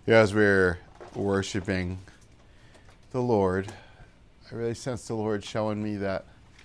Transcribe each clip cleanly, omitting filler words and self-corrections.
As we're worshiping the Lord, I really sense the Lord showing me that,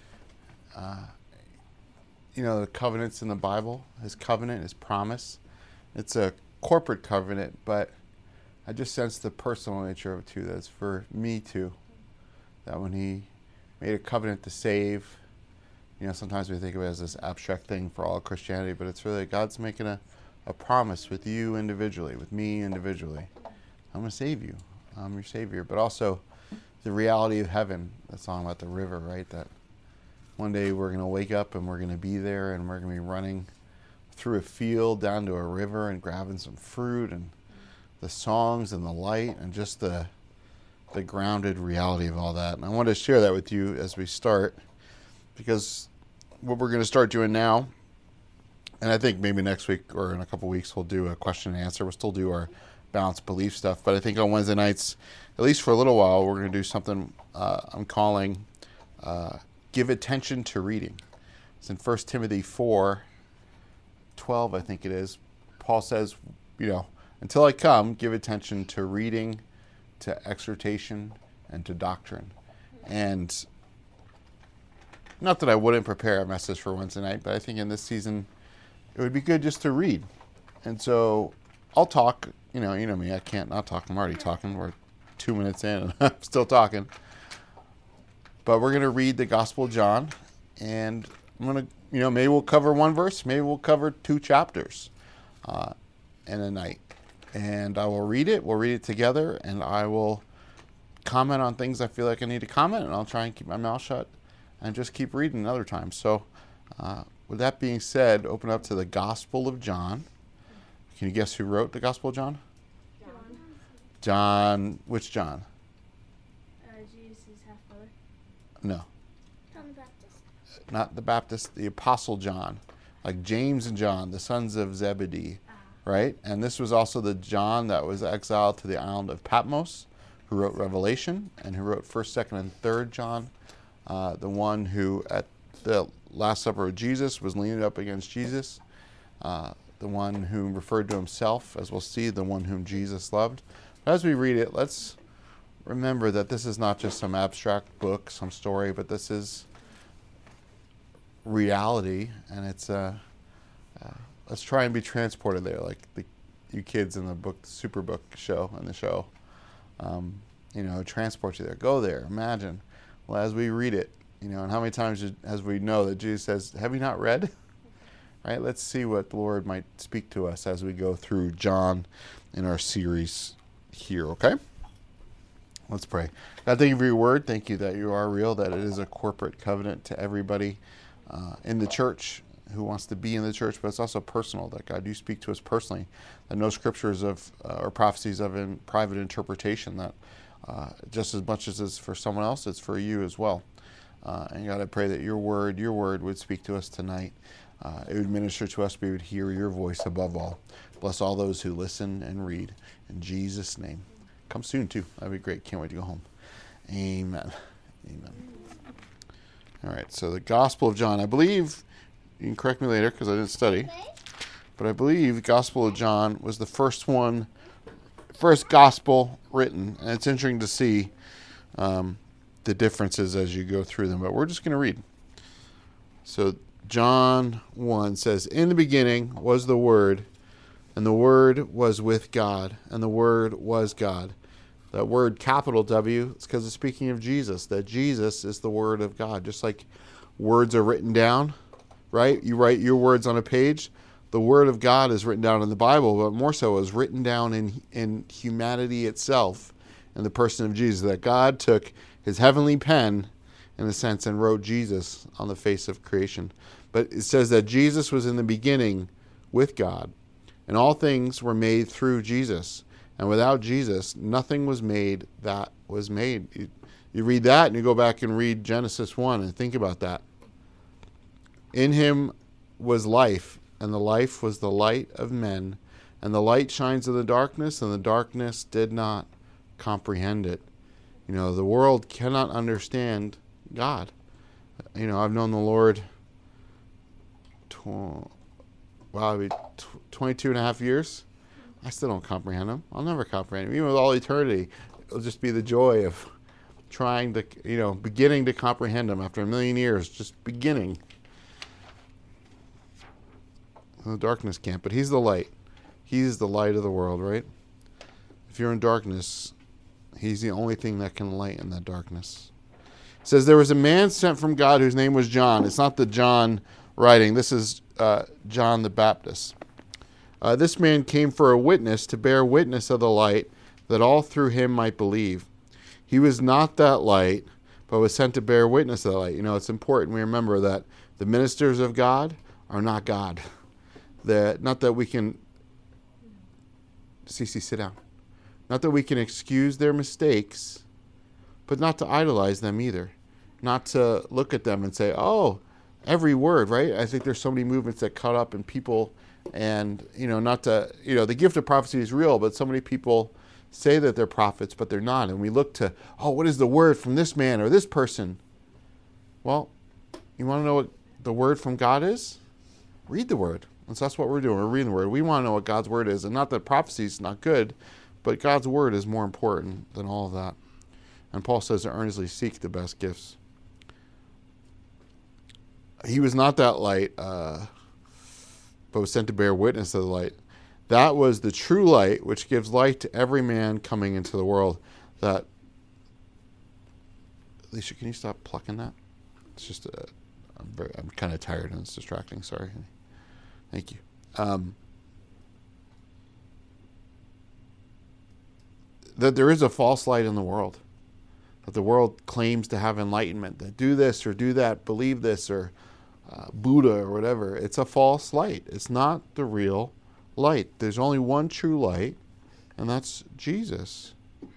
the covenants in the Bible, his covenant, his promise, it's a corporate covenant, but I just sense the personal nature of it too, that's for me too. That when he made a covenant to save, sometimes we think of it as this abstract thing for all of Christianity, but it's really God's making a promise with you individually, with me individually. I'm going to save you. I'm your Savior. But also the reality of heaven, that song about the river, right? That one day we're going to wake up and we're going to be there and we're going to be running through a field down to a river and grabbing some fruit, and the songs and the light and just the grounded reality of all that. And I want to share that with you as we start, because what we're going to start doing now, and I think maybe next week or in a couple weeks we'll do a question and answer. We'll still do our balanced belief stuff, but I think on Wednesday nights, at least for a little while, we're going to do something I'm calling give attention to reading. It's in 1 Timothy 4:12, I think it is. Paul says, until I come, give attention to reading, to exhortation, and to doctrine. And not that I wouldn't prepare a message for Wednesday night, but I think in this season it would be good just to read. And so I'll talk. You know me, I can't not talk. I'm already talking. We're 2 minutes in and I'm still talking. But we're going to read the Gospel of John, and I'm going to, maybe we'll cover one verse, maybe we'll cover 2 chapters in a night. And I will read it, we'll read it together, and I will comment on things I feel like I need to comment, and I'll try and keep my mouth shut and just keep reading another time. So with that being said, open up to the Gospel of John. Can you guess who wrote the Gospel of John? John. Which John? Jesus' half-brother. No. John the Baptist. Not the Baptist, the Apostle John. Like James and John, the sons of Zebedee. Right? And this was also the John that was exiled to the island of Patmos, who wrote Revelation, and who wrote 1st, 2nd, and 3rd John. The one who, at the Last Supper of Jesus, was leaning up against Jesus. The one who referred to himself, as we'll see, the one whom Jesus loved. But as we read it, let's remember that this is not just some abstract book, some story, but this is reality, and it's let's try and be transported there, like you kids in the book, Superbook show, in the show. Transport you there. Go there. Imagine. Well, as we read it, and how many times as we know that Jesus says, "Have you not read?" Right? Let's see what the Lord might speak to us as we go through John in our series here. Okay. Let's pray. God, thank you for your word. Thank you that you are real, that it is a corporate covenant to everybody in the church who wants to be in the church, but it's also personal, that God, you speak to us personally, that no scriptures of or prophecies of in private interpretation, that just as much as it's for someone else, it's for you as well. And God, I pray that your word would speak to us tonight. It would minister to us, we would hear your voice above all. Bless all those who listen and read. In Jesus' name. Come soon, too. That'd be great. Can't wait to go home. Amen. Amen. All right, so the Gospel of John. I believe, you can correct me later because I didn't study, but I believe the Gospel of John was the first gospel written. And it's interesting to see the differences as you go through them, but we're just going to read. So John 1 says, "In the beginning was the Word, and the Word was with God, and the Word was God." That word, capital W, it's because it's speaking of Jesus, that Jesus is the Word of God. Just like words are written down, right? You write your words on a page. The Word of God is written down in the Bible, but more so is written down in humanity itself, in the person of Jesus. That God took his heavenly pen, in a sense, and wrote Jesus on the face of creation. But it says that Jesus was in the beginning with God, and all things were made through Jesus. And without Jesus, nothing was made that was made. You read that and you go back and read Genesis 1 and think about that. In him was life, and the life was the light of men. And the light shines in the darkness, and the darkness did not comprehend it. The world cannot understand God. I've known the Lord 22 and a half years. I still don't comprehend him. I'll never comprehend him. Even with all eternity, it'll just be the joy of trying to, beginning to comprehend him after 1,000,000 years, just beginning. The darkness can't, but he's the light. He's the light of the world, right? If you're in darkness, he's the only thing that can lighten that darkness. It says, there was a man sent from God whose name was John. It's not the John writing. This is John the Baptist. This man came for a witness, to bear witness of the light, that all through him might believe. He was not that light, but was sent to bear witness of the light. It's important we remember that the ministers of God are not God. Not that we can... Cece, sit down. Not that we can excuse their mistakes, but not to idolize them either. Not to look at them and say, oh, every word, right? I think there's so many movements that cut up in people, and, not to, the gift of prophecy is real, but so many people say that they're prophets, but they're not. And we look to, what is the word from this man or this person? Well, you want to know what the word from God is? Read the word. And so that's what we're doing. We're reading the word. We want to know what God's word is. And not that prophecy is not good, but God's word is more important than all of that. And Paul says to earnestly seek the best gifts. He was not that light, but was sent to bear witness of the light. That was the true light, which gives light to every man coming into the world. That, Alicia, can you stop plucking that? It's just, I'm kind of tired and it's distracting. Sorry. Thank you. That there is a false light in the world. That the world claims to have enlightenment. That do this or do that, believe this, or Buddha or whatever. It's a false light. It's not the real light. There's only one true light, and that's Jesus.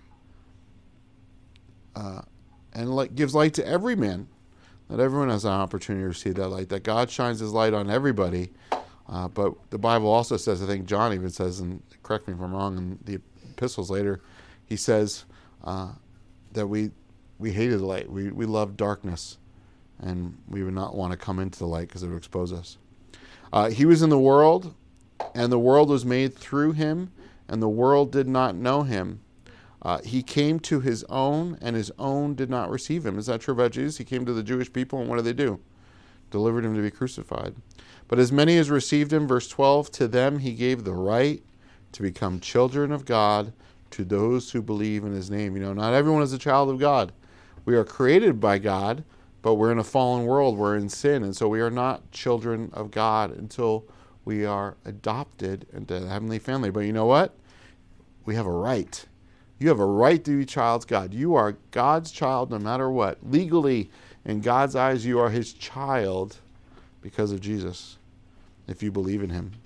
And gives light to every man. That everyone has an opportunity to receive that light. That God shines his light on everybody. But the Bible also says, I think John even says, and correct me if I'm wrong, in the epistles later, he says that we hated the light. We loved darkness. And we would not want to come into the light because it would expose us. He was in the world, and the world was made through him, and the world did not know him. He came to his own, and his own did not receive him. Is that true about Jesus? He came to the Jewish people, and what did they do? Delivered him to be crucified. But as many as received him, verse 12, to them he gave the right to become children of God, to those who believe in his name. Not everyone is a child of God. We are created by God, but we're in a fallen world. We're in sin, and so we are not children of God until we are adopted into the heavenly family. But you know what? We have a right. You have a right to be a child of God. You are God's child no matter what. Legally, in God's eyes, you are his child because of Jesus, if you believe in him.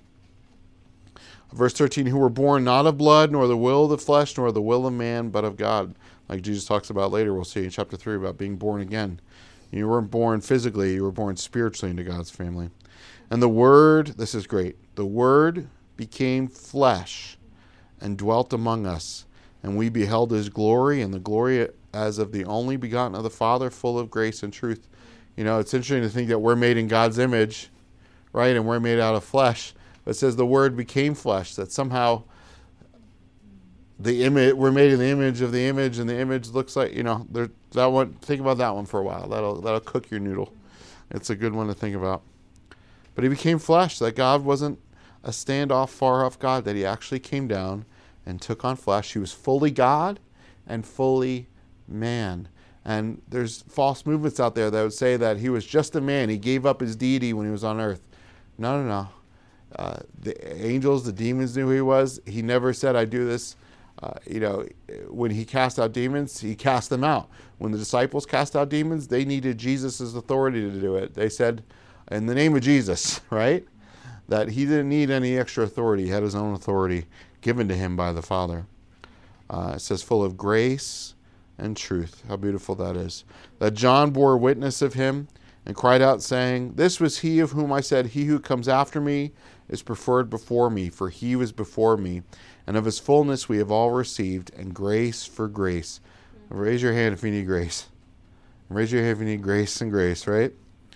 Verse 13, who were born not of blood, nor the will of the flesh, nor the will of man, but of God. Like Jesus talks about later, we'll see in chapter 3 about being born again. You weren't born physically, you were born spiritually into God's family. And the Word, this is great, the Word became flesh and dwelt among us. And we beheld his glory, and the glory as of the only begotten of the Father, full of grace and truth. It's interesting to think that we're made in God's image, right? And we're made out of flesh. But it says the Word became flesh, that somehow the image, we're made in the image of the image, and the image looks like, that one. Think about that one for a while. That'll cook your noodle. It's a good one to think about. But he became flesh, that God wasn't a standoff, far off God, that he actually came down and took on flesh. He was fully God and fully man. And there's false movements out there that would say that he was just a man. He gave up his deity when he was on earth. No. The angels, the demons knew who he was. He never said, I do this. When he cast out demons, he cast them out. When the disciples cast out demons, they needed Jesus' authority to do it. They said, in the name of Jesus, right? That he didn't need any extra authority. He had his own authority given to him by the Father. It says, full of grace and truth. How beautiful that is. That John bore witness of him and cried out, saying, this was he of whom I said, he who comes after me is preferred before me, for he was before me. And of his fullness we have all received, and grace for grace. Raise your hand if you need grace. Raise your hand if you need grace and grace, right?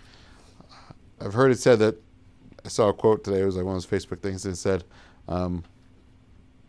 I've heard it said that, I saw a quote today, it was like one of those Facebook things that said,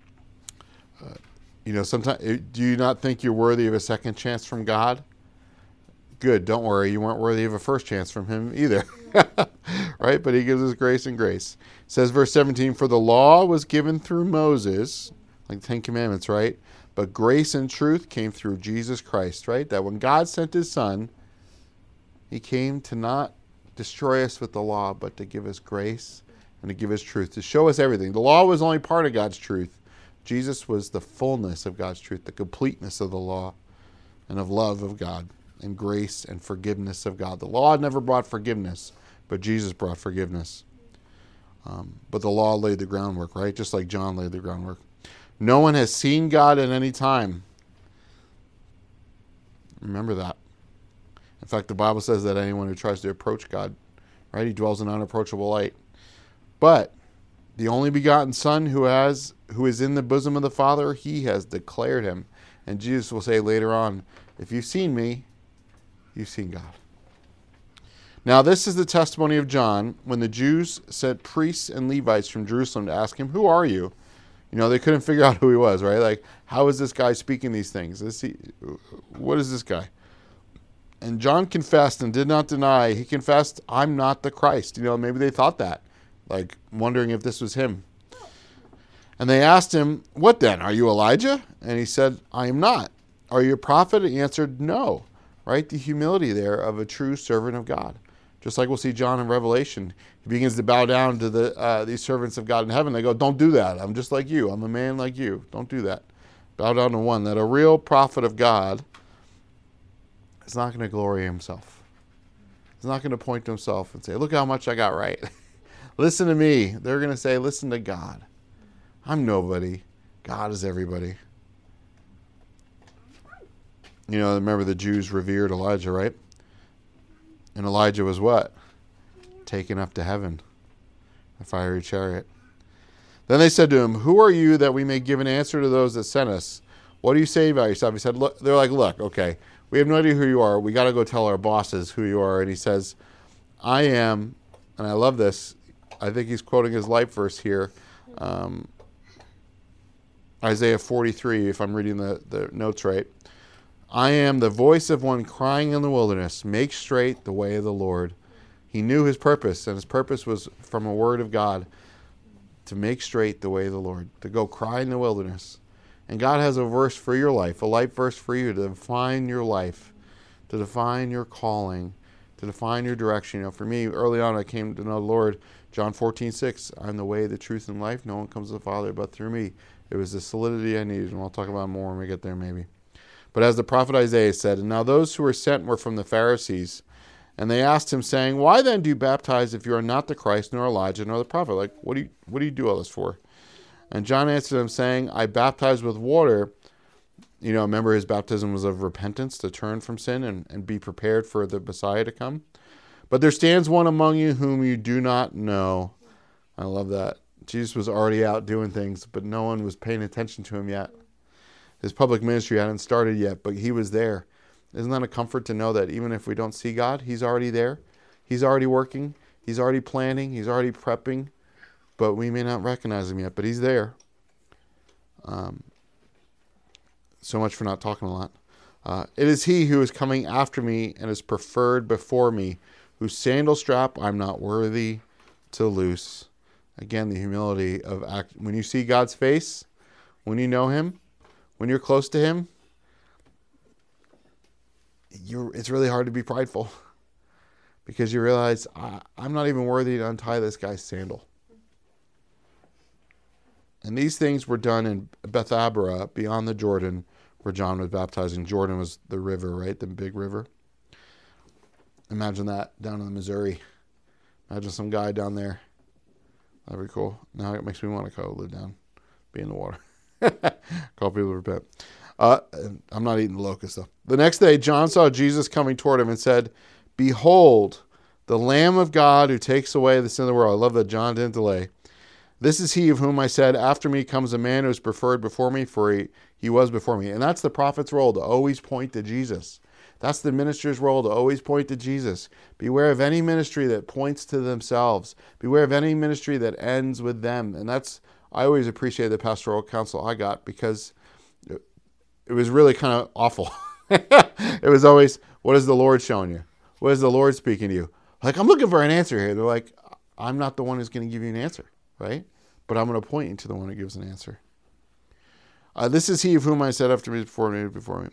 Sometimes, do you not think you're worthy of a second chance from God? Good, don't worry. You weren't worthy of a first chance from him either. Right? But he gives us grace and grace. It says, verse 17, for the law was given through Moses, like the Ten Commandments, right? But grace and truth came through Jesus Christ, right? That when God sent his son, he came to not destroy us with the law, but to give us grace and to give us truth, to show us everything. The law was only part of God's truth. Jesus was the fullness of God's truth, the completeness of the law and of love of God and grace and forgiveness of God. The law never brought forgiveness, but Jesus brought forgiveness. But the law laid the groundwork, right? Just like John laid the groundwork. No one has seen God at any time. Remember that. In fact, the Bible says that anyone who tries to approach God, right, he dwells in unapproachable light. But the only begotten Son who is in the bosom of the Father, he has declared him. And Jesus will say later on, if you've seen me, you've seen God. Now this is the testimony of John when the Jews sent priests and Levites from Jerusalem to ask him, who are you? They couldn't figure out who he was, right? Like, how is this guy speaking these things? What is this guy? And John confessed and did not deny. He confessed, I'm not the Christ. Maybe they thought that, like wondering if this was him. And they asked him, what then? Are you Elijah? And he said, I am not. Are you a prophet? And he answered, no. Right? The humility there of a true servant of God. Just like we'll see John in Revelation. He begins to bow down to these servants of God in heaven. They go, don't do that. I'm just like you. I'm a man like you. Don't do that. Bow down to one. That a real prophet of God is not going to glory himself. He's not going to point to himself and say, look how much I got right. Listen to me. They're going to say, listen to God. I'm nobody. God is everybody. Remember the Jews revered Elijah, right? And Elijah was what? Taken up to heaven. A fiery chariot. Then they said to him, who are you that we may give an answer to those that sent us? What do you say about yourself? He said, look, they're like, look, okay, we have no idea who you are. We got to go tell our bosses who you are. And he says, I am, and I love this. I think he's quoting his life verse here. Isaiah 43, if I'm reading the notes right. I am the voice of one crying in the wilderness, make straight the way of the Lord. He knew his purpose, and his purpose was from a word of God to make straight the way of the Lord, to go cry in the wilderness. And God has a verse for your life, a life verse for you to define your life, to define your calling, to define your direction. For me, early on, I came to know the Lord. John 14:6, I'm the way, the truth, and life. No one comes to the Father but through me. It was the solidity I needed, and I'll talk about it more when we get there maybe. But as the prophet Isaiah said, and now those who were sent were from the Pharisees, and they asked him, saying, why then do you baptize if you are not the Christ, nor Elijah, nor the prophet? Like, what do you do all this for? And John answered them, saying, I baptize with water. Remember his baptism was of repentance, to turn from sin and be prepared for the Messiah to come. But there stands one among you whom you do not know. I love that. Jesus was already out doing things, but no one was paying attention to him yet. His public ministry hadn't started yet, but he was there. Isn't that a comfort to know that even if we don't see God, he's already there? He's already working. He's already planning. He's already prepping. But we may not recognize him yet, but he's there. So much for not talking a lot. It is he who is coming after me and is preferred before me, whose sandal strap I'm not worthy to loose. Again, the humility of when you see God's face, when you know him, when you're close to him, it's really hard to be prideful because you realize I'm not even worthy to untie this guy's sandal. And these things were done in Bethabara, beyond the Jordan, where John was baptizing. Jordan was the river, right? The big river. Imagine that down in the Missouri. Imagine some guy down there. That'd be cool. Now it makes me want to go live down, be in the water. Call people to repent. I'm not eating the locust though. The next day, John saw Jesus coming toward him and said, behold, the Lamb of God who takes away the sin of the world. I love that John didn't delay. This is he of whom I said, after me comes a man who is preferred before me, for he was before me. And that's the prophet's role, to always point to Jesus. That's the minister's role, to always point to Jesus. Beware of any ministry that points to themselves. Beware of any ministry that ends with them. And I always appreciate the pastoral counsel I got, because it was really kind of awful. It was always, what is the Lord showing you? What is the Lord speaking to you? Like, I'm looking for an answer here. They're like, I'm not the one who's going to give you an answer, right? But I'm going to point you to the one who gives an answer. This is he of whom I said after me, before me,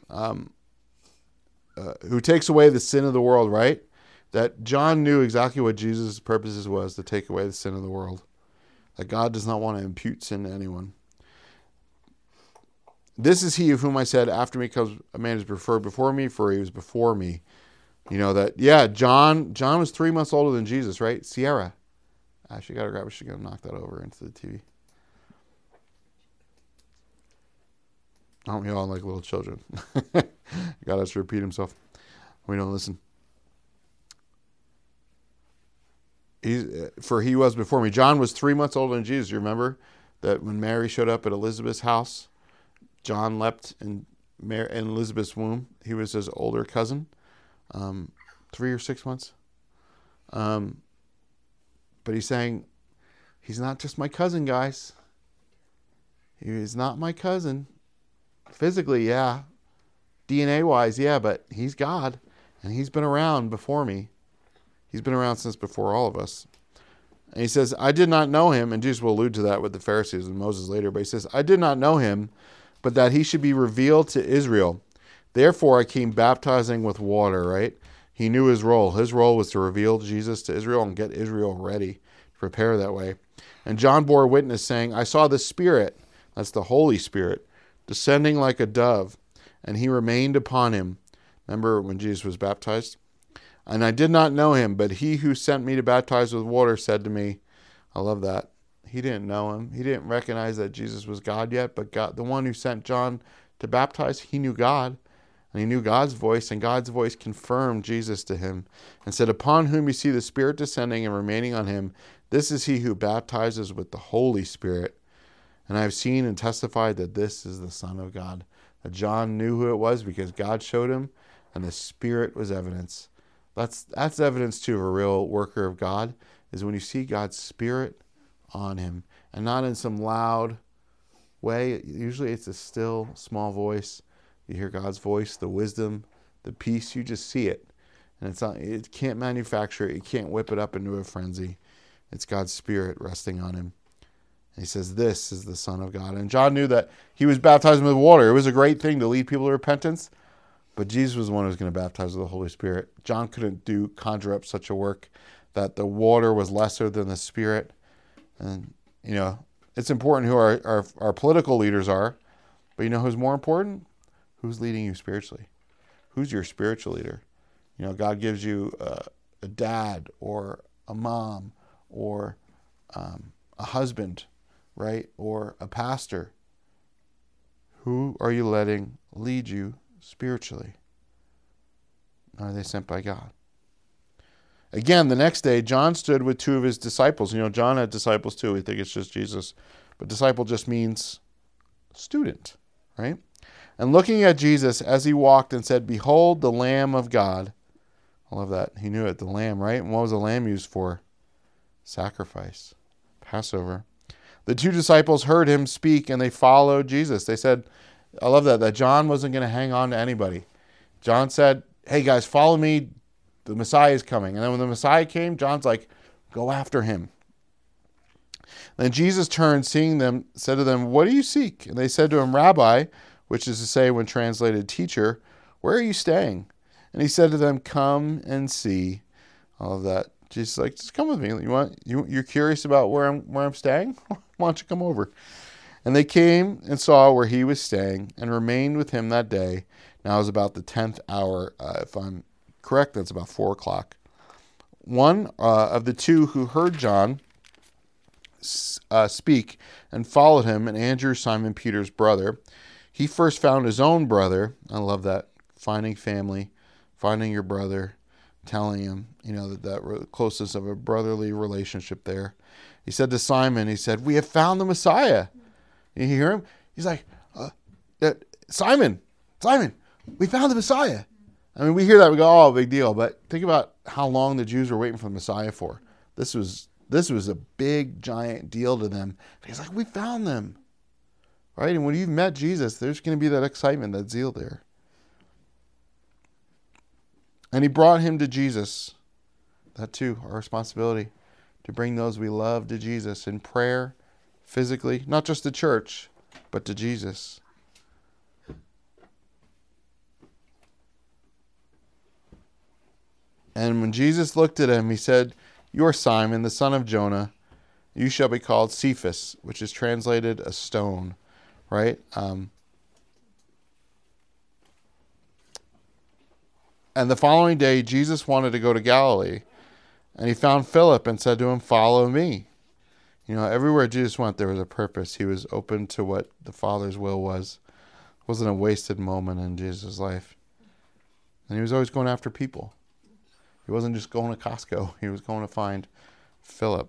who takes away the sin of the world, right? That John knew exactly what Jesus' purposes was, to take away the sin of the world. That God does not want to impute sin to anyone. This is he of whom I said, after me comes a man who's preferred before me, for he was before me. You know that, yeah, John was 3 months older than Jesus, right? Sierra. She got to grab it. She's going to knock that over into the TV. Aren't we all like little children? God has to repeat himself. We don't listen. For he was before me. John was 3 months older than Jesus. You remember that when Mary showed up at Elizabeth's house, John leapt in Elizabeth's womb. He was his older cousin, 3 or 6 months. But he's saying, he's not just my cousin, guys. He's not my cousin. Physically, yeah. DNA-wise, yeah, but he's God. And he's been around before me. He's been around since before all of us. And he says, I did not know him. And Jesus will allude to that with the Pharisees and Moses later. But he says, I did not know him, but that he should be revealed to Israel. Therefore, I came baptizing with water, right? He knew his role. His role was to reveal Jesus to Israel and get Israel ready to prepare that way. And John bore witness, saying, I saw the Spirit, that's the Holy Spirit, descending like a dove, and he remained upon him. Remember when Jesus was baptized? And I did not know him, but he who sent me to baptize with water said to me, I love that. He didn't know him. He didn't recognize that Jesus was God yet, but God, the one who sent John to baptize, he knew God. And he knew God's voice, and God's voice confirmed Jesus to him and said, upon whom you see the Spirit descending and remaining on him, this is he who baptizes with the Holy Spirit. And I have seen and testified that this is the Son of God. That John knew who it was because God showed him, and the Spirit was evidence. That's evidence too of a real worker of God, is when you see God's Spirit on him, and not in some loud way. Usually it's a still, small voice. You hear God's voice, the wisdom, the peace. You just see it, and it's not. It can't manufacture it. You can't whip it up into a frenzy. It's God's Spirit resting on him. And he says, "This is the Son of God." And John knew that he was baptizing with water. It was a great thing to lead people to repentance, but Jesus was the one who was going to baptize with the Holy Spirit. John couldn't conjure up such a work that the water was lesser than the Spirit. And it's important who our political leaders are, but you know who's more important? Who's leading you spiritually? Who's your spiritual leader? God gives you a dad or a mom or a husband, right? Or a pastor. Who are you letting lead you spiritually? Are they sent by God? Again, the next day, John stood with two of his disciples. John had disciples too. We think it's just Jesus. But disciple just means student, right? And looking at Jesus as he walked and said, "Behold the Lamb of God." I love that. He knew it, the lamb, right? And what was the lamb used for? Sacrifice. Passover. The two disciples heard him speak and they followed Jesus. They said, I love that John wasn't going to hang on to anybody. John said, hey guys, follow me. The Messiah is coming. And then when the Messiah came, John's like, go after him. Then Jesus turned, seeing them, said to them, what do you seek? And they said to him, Rabbi, which is to say, when translated, teacher, where are you staying? And he said to them, come and see. All of that. Jesus like, just come with me. You're curious about where I'm staying? Why don't you come over? And they came and saw where he was staying and remained with him that day. Now it was about the 10th hour. If I'm correct, that's about 4 o'clock. One of the two who heard John speak and followed him, and Andrew, Simon Peter's brother. He first found his own brother. I love that. Finding family, finding your brother, telling him, that closeness of a brotherly relationship there. He said to Simon, he said, we have found the Messiah. You hear him? He's like, Simon, we found the Messiah. I mean, we hear that, we go, oh, big deal. But think about how long the Jews were waiting for the Messiah for. This was a big, giant deal to them. He's like, we found them. right? And when you've met Jesus, there's going to be that excitement, that zeal there. And he brought him to Jesus. That too, our responsibility to bring those we love to Jesus in prayer, physically, not just to church, but to Jesus. And when Jesus looked at him, he said, "You are Simon, the son of Jonah. You shall be called Cephas," which is translated a stone, right? And the following day, Jesus wanted to go to Galilee. And he found Philip and said to him, "Follow me." You know, everywhere Jesus went, there was a purpose. He was open to what the Father's will was. It wasn't a wasted moment in Jesus' life. And he was always going after people. He wasn't just going to Costco. He was going to find Philip.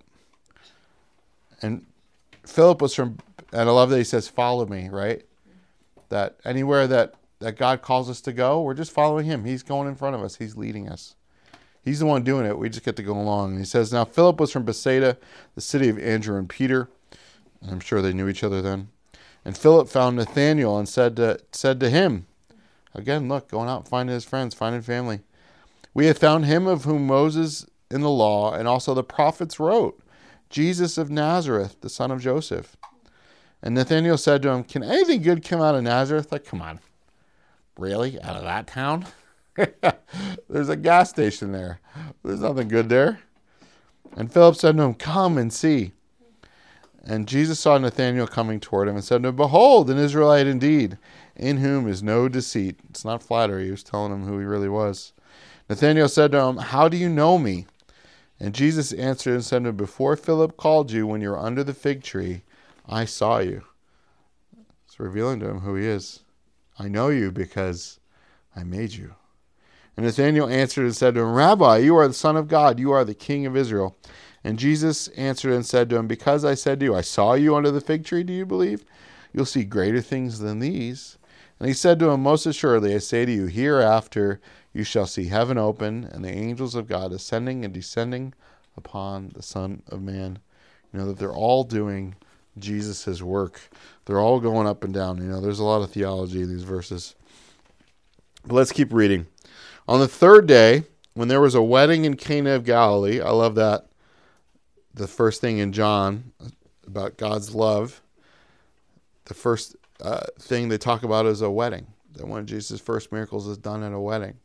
And Philip was from, and I love that he says, "Follow me," right? That anywhere that God calls us to go, we're just following him. He's going in front of us. He's leading us. He's the one doing it. We just get to go along. And he says, "Now Philip was from Bethsaida, the city of Andrew and Peter." And I'm sure they knew each other then. "And Philip found Nathanael and said to him," again, look, going out and finding his friends, finding family, "We have found him of whom Moses in the law and also the prophets wrote, Jesus of Nazareth, the son of Joseph." And Nathanael said to him, "Can anything good come out of Nazareth?" Like, come on. Really? Out of that town? There's a gas station there. There's nothing good there. And Philip said to him, "Come and see." And Jesus saw Nathanael coming toward him and said to him, "Behold, an Israelite indeed, in whom is no deceit." It's not flattery. He was telling him who he really was. Nathanael said to him, "How do you know me?" And Jesus answered and said to him, "Before Philip called you, when you were under the fig tree, I saw you." It's revealing to him who he is. "I know you because I made you." And Nathanael answered and said to him, "Rabbi, you are the Son of God. You are the King of Israel." And Jesus answered and said to him, "Because I said to you, I saw you under the fig tree, do you believe? You'll see greater things than these." And he said to him, "Most assuredly, I say to you, hereafter you shall see heaven open and the angels of God ascending and descending upon the Son of Man." You know, that they're all doing Jesus' work. They're all going up and down. You know, there's a lot of theology in these verses. But let's keep reading. "On the third day, when there was a wedding in Cana of Galilee," I love that. The first thing in John about God's love, the first thing they talk about is a wedding. That one of Jesus' first miracles is done at a wedding.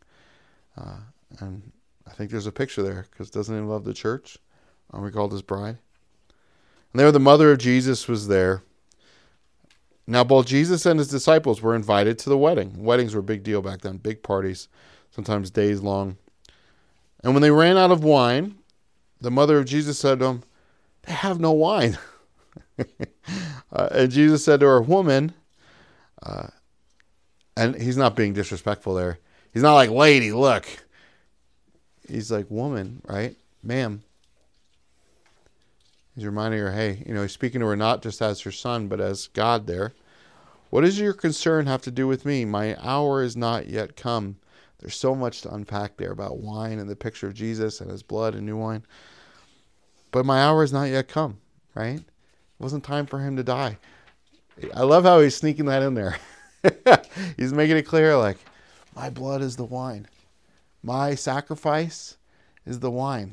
And I think there's a picture there, because doesn't he love the church? Aren't we called his bride? And there the mother of Jesus was there. Now both Jesus and his disciples were invited to the wedding. Weddings were a big deal back then, big parties, sometimes days long. And when they ran out of wine, the mother of Jesus said to him, "They have no wine." And Jesus said to her, "Woman," and he's not being disrespectful there. He's not like, "Lady, look." He's like, "Woman," right? "Ma'am." He's reminding her, hey, you know, he's speaking to her not just as her son, but as God there. "What does your concern have to do with me? My hour is not yet come." There's so much to unpack there about wine and the picture of Jesus and his blood and new wine. But my hour is not yet come, right? It wasn't time for him to die. I love how he's sneaking that in there. He's making it clear, like, my blood is the wine. My sacrifice is the wine.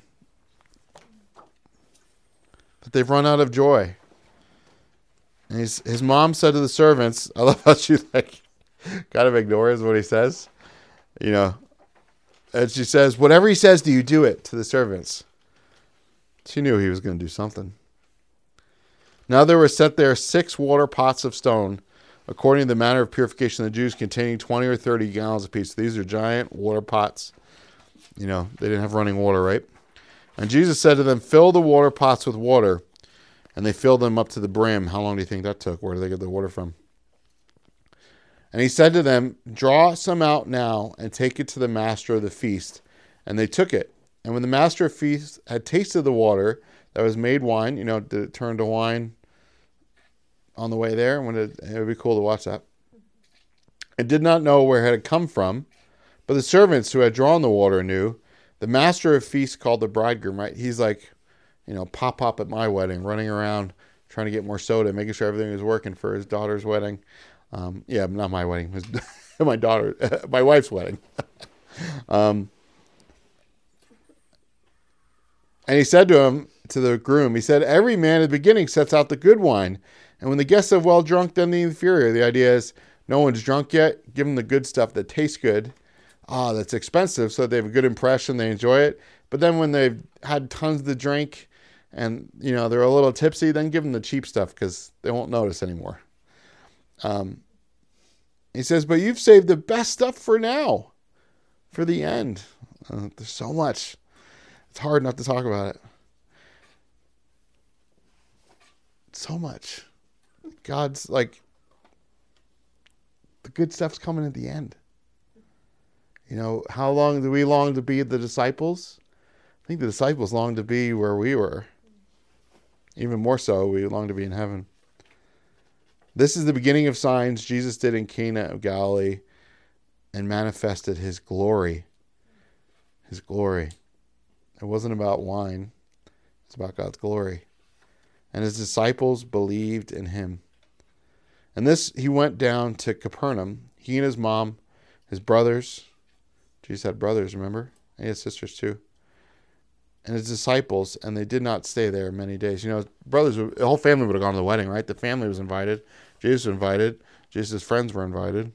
But they've run out of joy. And his mom said to the servants, I love how she kind of ignores what he says. You know, and she says, "Whatever he says, do you do it?" to the servants. She knew he was going to do something. Now there were set there 6 water pots of stone, according to the manner of purification of the Jews, containing 20 or 30 gallons apiece. These are giant water pots. You know, they didn't have running water, right? And Jesus said to them, "Fill the water pots with water." And they filled them up to the brim. How long do you think that took? Where did they get the water from? And he said to them, "Draw some out now and take it to the master of the feast." And they took it. And when the master of the feast had tasted the water that was made wine, you know, did it turn to wine on the way there? It would be cool to watch that. It did not know where it had come from, but the servants who had drawn the water knew. The master of feast called the bridegroom, right? He's like, you know, pop at my wedding, running around trying to get more soda, making sure everything was working for his daughter's wedding. Not my wedding, my wife's wedding. And he said to the groom, he said, every man at the beginning sets out the good wine. And when the guests have well drunk, then the inferior. The idea is no one's drunk yet. Give them the good stuff that tastes good. That's expensive. So they have a good impression. They enjoy it. But then when they've had tons to drink and, they're a little tipsy, then give them the cheap stuff because they won't notice anymore. He says, but you've saved the best stuff for now, for the end. There's so much. It's hard not to talk about it. So much. God's like, the good stuff's coming at the end. How long do we long to be the disciples? I think the disciples long to be where we were. Even more so, we long to be in heaven. This is the beginning of signs Jesus did in Cana of Galilee and manifested his glory. His glory. It wasn't about wine. It's about God's glory. And his disciples believed in him. And he went down to Capernaum. He and his mom, his brothers. Jesus had brothers, remember? And he had sisters too. And his disciples, and they did not stay there many days. Brothers, the whole family would have gone to the wedding, right? The family was invited. Jesus was invited. Jesus' friends were invited.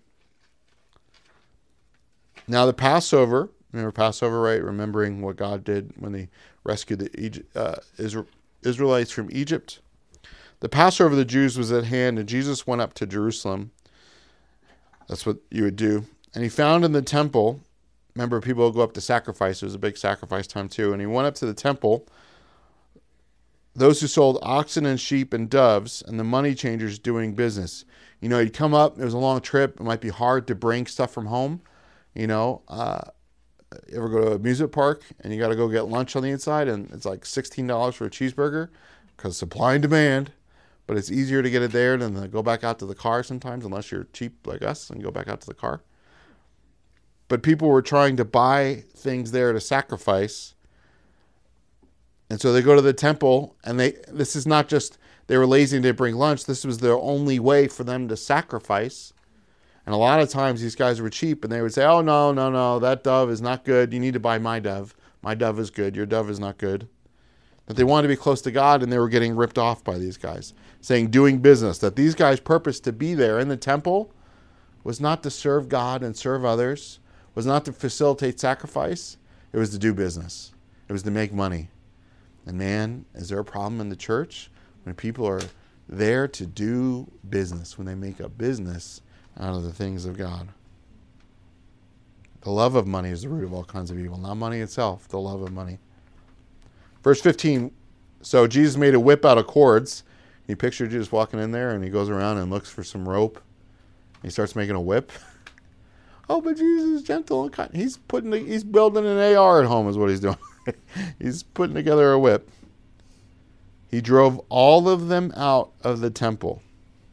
Now the Passover, remember Passover, right? Remembering what God did when he rescued the Israelites from Egypt. The Passover of the Jews was at hand, and Jesus went up to Jerusalem. That's what you would do. And he found in the temple, remember people would go up to sacrifice. It was a big sacrifice time too. And he went up to the temple, those who sold oxen and sheep and doves, and the money changers doing business. He'd come up. It was a long trip. It might be hard to bring stuff from home. You ever go to a amusement park and you got to go get lunch on the inside and it's like $16 for a cheeseburger because supply and demand. But it's easier to get it there than to go back out to the car sometimes, unless you're cheap like us and go back out to the car. But people were trying to buy things there to sacrifice. And so they go to the temple, and this is not just they were lazy and didn't bring lunch. This was their only way for them to sacrifice. And a lot of times these guys were cheap, and they would say, oh, no, that dove is not good. You need to buy my dove. My dove is good. Your dove is not good. That they wanted to be close to God, and they were getting ripped off by these guys, saying doing business. That these guys' purpose to be there in the temple was not to serve God and serve others, was not to facilitate sacrifice. It was to do business. It was to make money. And man, is there a problem in the church when people are there to do business, when they make a business out of the things of God? The love of money is the root of all kinds of evil. Not money itself, the love of money. Verse 15, so Jesus made a whip out of cords. You picture Jesus walking in there, and he goes around and looks for some rope. He starts making a whip. Oh, but Jesus is gentle and kind. He's building an AR at home is what he's doing. He's putting together a whip. He drove all of them out of the temple.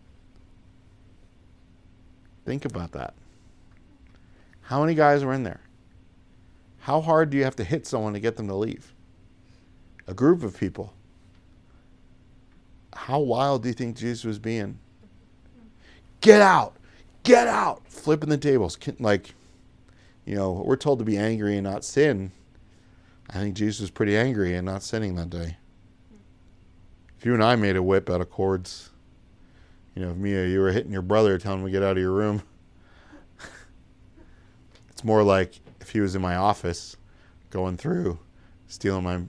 Think about that. How many guys were in there? How hard do you have to hit someone to get them to leave? A group of people. How wild do you think Jesus was being? Get out! Get out! Flipping the tables. We're told to be angry and not sin. I think Jesus was pretty angry and not sinning that day. If you and I made a whip out of cords, if Mia, you were hitting your brother telling him to get out of your room, it's more like if he was in my office going through, stealing my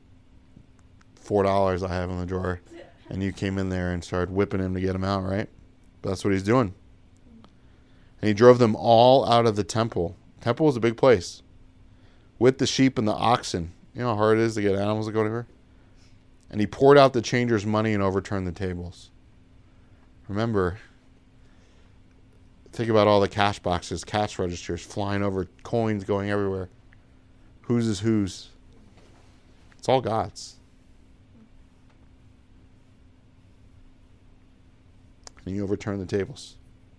$4 I have in the drawer, and you came in there and started whipping him to get him out, right? But that's what he's doing. And he drove them all out of the temple. Temple was a big place. With the sheep and the oxen. You know how hard it is to get animals to go anywhere? And he poured out the changers' money and overturned the tables. Remember, think about all the cash boxes, cash registers flying over, coins going everywhere. Whose is whose? It's all God's. And he overturned the tables.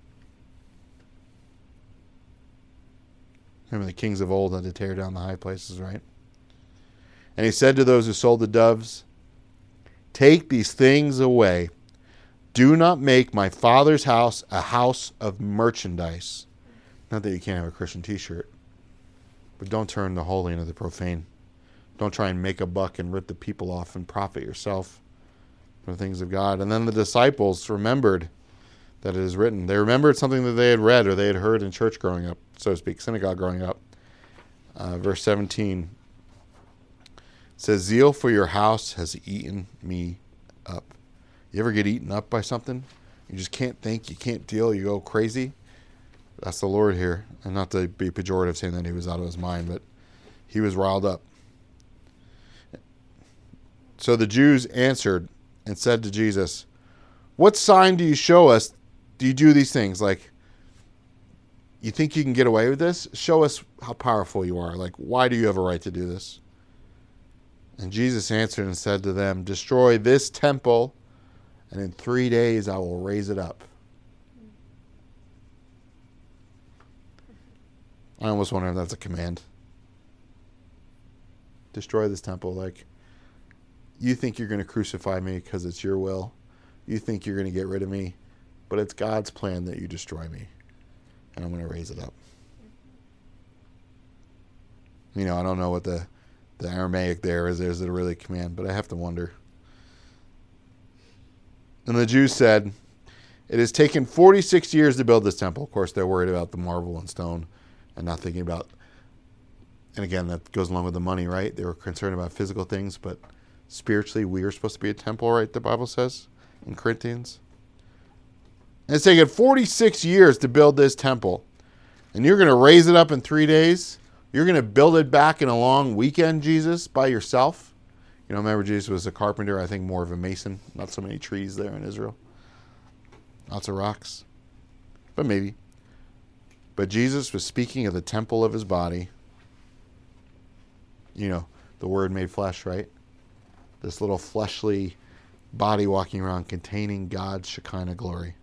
Remember, the kings of old had to tear down the high places, right? And he said to those who sold the doves, take these things away. Do not make my Father's house a house of merchandise. Not that you can't have a Christian t-shirt, but don't turn the holy into the profane. Don't try and make a buck and rip the people off and profit yourself from the things of God. And then the disciples remembered that it is written. They remembered something that they had read or they had heard in church growing up, so to speak, synagogue growing up. Verse 17 says, zeal for your house has eaten me up. You ever get eaten up by something? You just can't think, you can't deal, you go crazy? That's the Lord here. And not to be pejorative saying that he was out of his mind, but he was riled up. So the Jews answered and said to Jesus, what sign do you show us? Do you do these things? Like, you think you can get away with this? Show us how powerful you are. Like, why do you have a right to do this? And Jesus answered and said to them, destroy this temple, and in 3 days I will raise it up. I almost wonder if that's a command. Destroy this temple. Like, you think you're going to crucify me because it's your will. You think you're going to get rid of me. But it's God's plan that you destroy me. And I'm going to raise it up. You know, I don't know what the Aramaic there is. Is it a really command? But I have to wonder. And the Jews said, it has taken 46 years to build this temple. Of course, they're worried about the marble and stone and not thinking about, and again, that goes along with the money, right? They were concerned about physical things, but spiritually, we are supposed to be a temple, right? The Bible says in Corinthians. And it's taken 46 years to build this temple. And you're going to raise it up in 3 days? You're going to build it back in a long weekend, Jesus, by yourself? You know, remember Jesus was a carpenter, I think more of a mason. Not so many trees there in Israel. Lots of rocks. But maybe. But Jesus was speaking of the temple of his body. You know, the Word made flesh, right? This little fleshly body walking around containing God's Shekinah glory.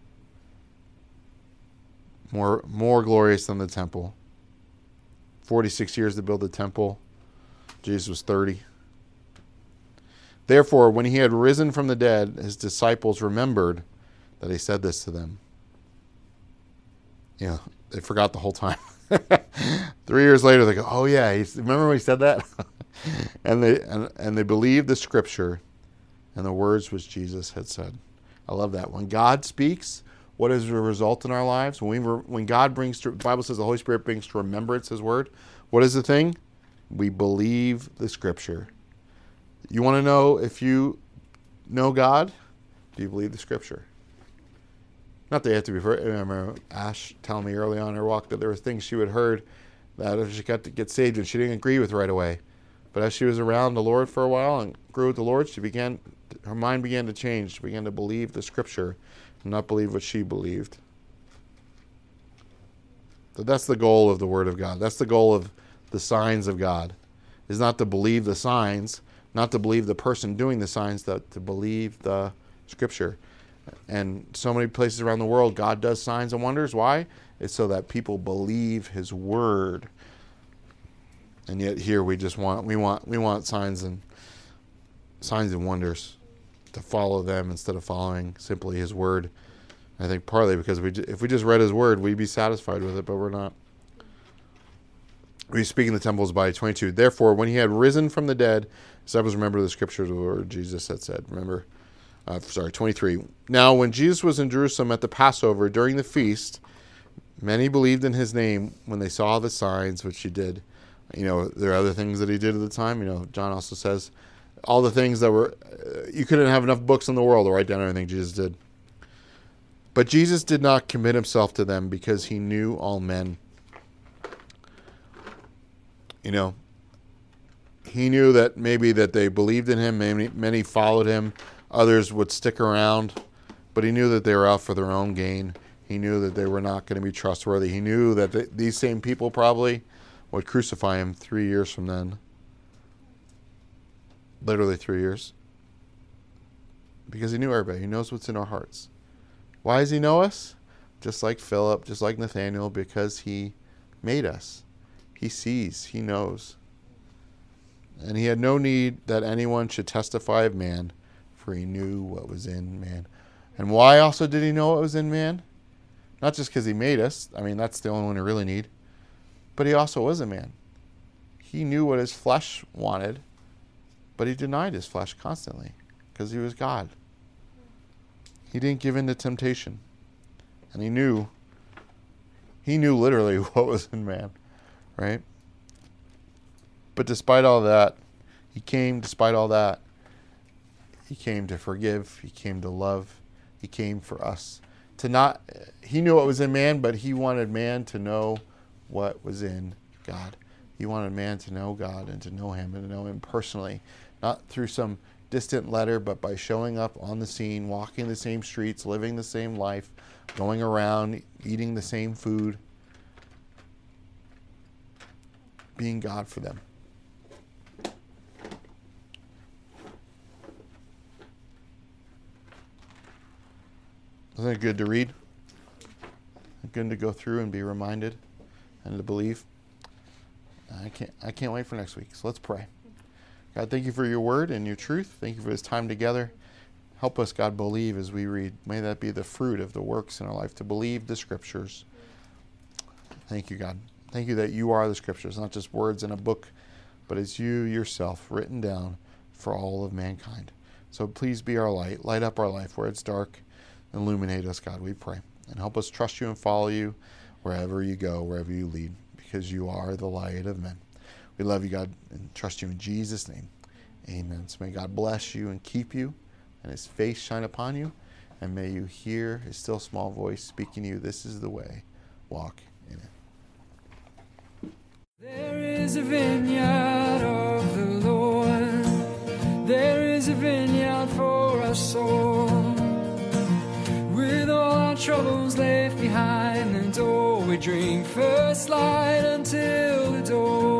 More glorious than the temple. 46 years to build the temple. Jesus was 30. Therefore, when he had risen from the dead, his disciples remembered that he said this to them. You know, they forgot the whole time. 3 years later, they go, oh yeah, remember when he said that? and they believed the scripture and the words which Jesus had said. I love that. When God speaks, what is the result in our lives? When God brings to, the Bible says the Holy Spirit brings to remembrance his word. What is the thing? We believe the scripture. You want to know if you know God? Do you believe the scripture? Not that you have to be. I remember Ash telling me early on in her walk that there were things she had heard that she got to get saved and she didn't agree with right away. But as she was around the Lord for a while and grew with the Lord, her mind began to change. She began to believe the scripture and not believe what she believed. So that's the goal of the Word of God. That's the goal of the signs of God, is not to believe the signs, not to believe the person doing the signs, but to believe the scripture. And so many places around the world, God does signs and wonders. Why? It's so that people believe his word. And yet here we want signs and wonders to follow them instead of following simply his word. I think partly because if we just read his word, we'd be satisfied with it, but we're not. We speak in the temple's body. 22. Therefore, when he had risen from the dead, disciples remember the scriptures of the Lord Jesus had said. 23. Now, when Jesus was in Jerusalem at the Passover during the feast, many believed in his name when they saw the signs which he did. You know, there are other things that he did at the time. You know, John also says all the things that were, you couldn't have enough books in the world to write down everything Jesus did. But Jesus did not commit himself to them because he knew all men. You know, he knew that maybe that they believed in him, many followed him, others would stick around, but he knew that they were out for their own gain. He knew that they were not going to be trustworthy. He knew that these same people probably would crucify him 3 years from then. Literally 3 years. Because he knew everybody. He knows what's in our hearts. Why does he know us? Just like Philip, just like Nathaniel, because he made us. He sees, he knows. And he had no need that anyone should testify of man, for he knew what was in man. And why also did he know what was in man? Not just because he made us. I mean, that's the only one we really need. But he also was a man. He knew what his flesh wanted, but he denied his flesh constantly because he was God. He didn't give in to temptation. And he knew literally what was in man, right? But despite all that, he came to forgive. He came to love. He came for us. He knew what was in man, but he wanted man to know what was in God. He wanted man to know God and to know him and to know him personally, not through some distant letter, but by showing up on the scene, walking the same streets, living the same life, going around, eating the same food, being God for them. Isn't it good to read? Good to go through and be reminded and to believe. I can't wait for next week. So let's pray. God, thank you for your word and your truth. Thank you for this time together. Help us, God, believe as we read. May that be the fruit of the works in our life, to believe the scriptures. Thank you, God. Thank you that you are the scriptures, not just words in a book, but it's you yourself written down for all of mankind. So please be our light. Light up our life where it's dark. Illuminate us, God, we pray. And help us trust you and follow you wherever you go, wherever you lead, because you are the light of men. We love you, God, and trust you in Jesus' name. Amen. So may God bless you and keep you, and his face shine upon you, and may you hear his still small voice speaking to you. This is the way. Walk in it. There is a vineyard of the Lord. There is a vineyard for our soul. With all our troubles left behind, and all we drink first light until the dawn.